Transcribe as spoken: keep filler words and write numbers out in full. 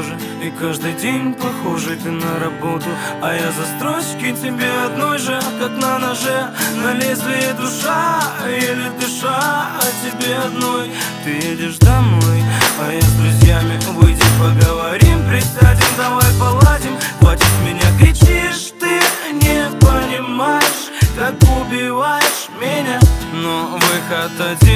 тоже. И каждый день похожий ты на работу, а я за строчки тебе одной же, как на ноже. На лезвие душа, еле дыша, а тебе одной. Ты едешь домой, а я с друзьями. Выйди, поговорим, присядем, давай поладим. Хватит с меня кричишь, ты не понимаешь, как убиваешь меня. Но выход один.